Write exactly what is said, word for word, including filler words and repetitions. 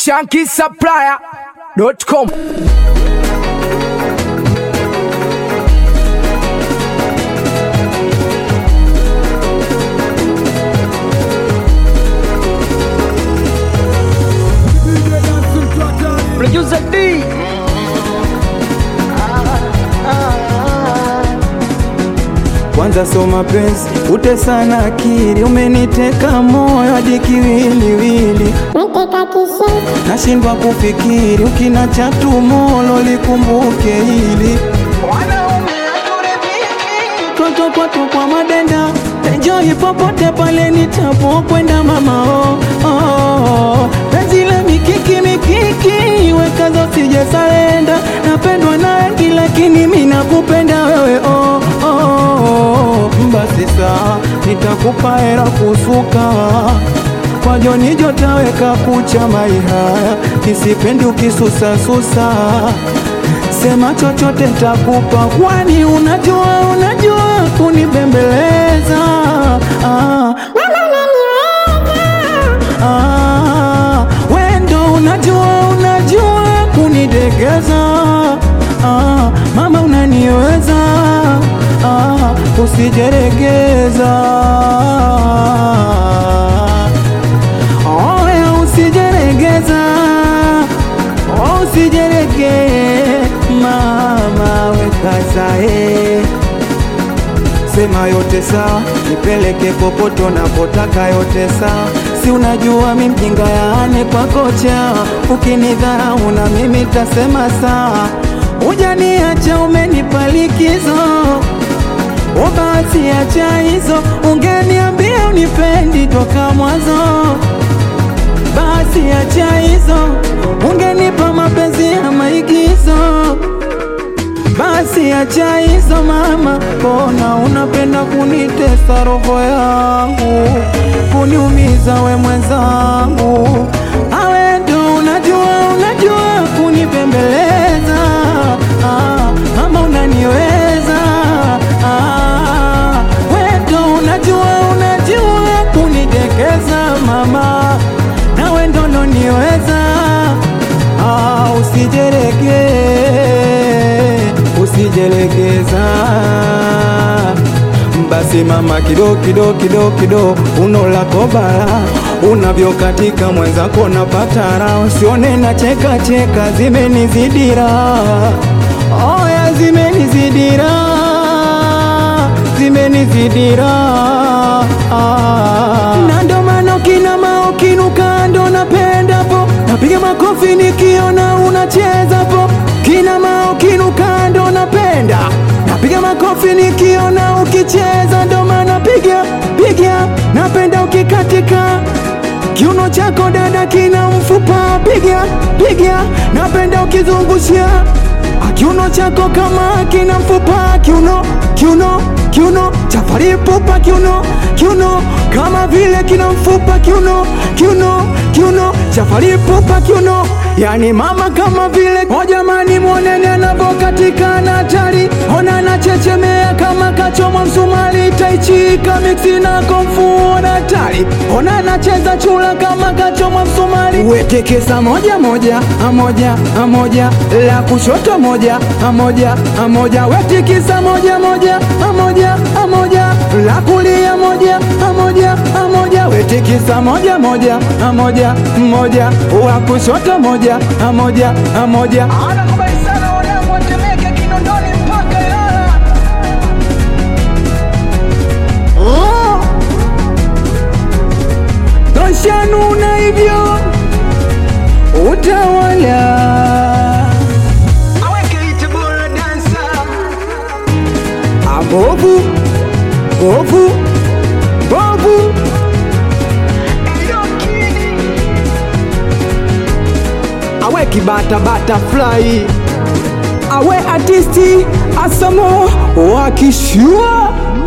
Shanky Supplier dot com. Producer D. Kwanza so mapenzi, utesa na akili, umeniteka moyo hadi kiwiliwili. Nashindwa kufikiri, ukinacha tumolo likumbuke hili. Toto kwa to kwa madenda, enjoy popote pale nitapo kwenda mama oh oh. Penzi la mikiki mikiki, weka zote sije salenda. Napendwa na wengi lakini mimi nakupenda wewe oh oh. Basi saa, nitakupa hela kusuka, kwa joni jotaweka kucha maihaya. Nisipendi ukisusa susa, sema chochote nitakupa. Kwani unajua unajua kunibembeleza ah. Ah, wendo unajua unajua kunidegeza ah. Mama unaniweza ah, usijeregeza oya usijeregeza oh, usijerege mama wekazae. Sema yote sawa, nipeleke popote unapotaka yote sawa. Si unajua mimi mjinga yaane kwa kocha, ukinidharau na mimi tasema sawa. Hujaniacha umenipa likizo, basi acha hizo. Ungeniambia unipendi toka mwanzo, basi acha hizo. Ungenipa mapenzi ya maigizo, basi acha hizo mama. Kona unapenda kunitesa roho yangu, kuniumiza we mwenzangu. Awe ndo unajua unajua kunibembeleza ah, mama unaniweza ah, we ndo unajua unajua kunidekeza mama. Nawe ndo unaniweza ah, usijerege usijelegeza. Basi mama kido kido kido kido, unola kobala unavyo katika mwenzako napata raha. Usione na cheka cheka, zimenizidira oya zimenizidira zimenizidira ah. Na ndo maana kina mao kinuka ndo napenda po, napiga makofi nikiona unacheza po. Kina mao kinuka ndo napenda, napiga makofi nikiona ukicheza. Ndo maana piga piga, napenda ukikatika kiuno chako dada kina mfupa. Piga piga, napenda ukizungushia kiuno chako kama kina mfupa. Kiuno kiuno kiuno chafari pupa, kiuno kiuno kama vile kina mfupa. Kiuno kiuno kiuno chafari pupa, kiuno yani mama kama vile. O jamani muoneni anavokatika na hatari, ona na chechemea kama kachomwa msumari. Taichi kamiksi na komfu na hatari, ona na cheza chula kama kachomwa msumari. Wetekesa moja moja amoja amoja, la kushoto moja amoja amoja. Wetikisa moja moja amoja amoja, la kulia moja amoja amoja. Wetikisa moja moja amoja moja, wa kushoto moja amoja amoja. Anakubali sana wanangu watemeke Kinondoni mpaka Ilala. Oh, toshanuna hivyo utawala. Aweke ite bora dancer. Abovu bovu bovu awe kibata butterfly, awe artisti asamo wakishua.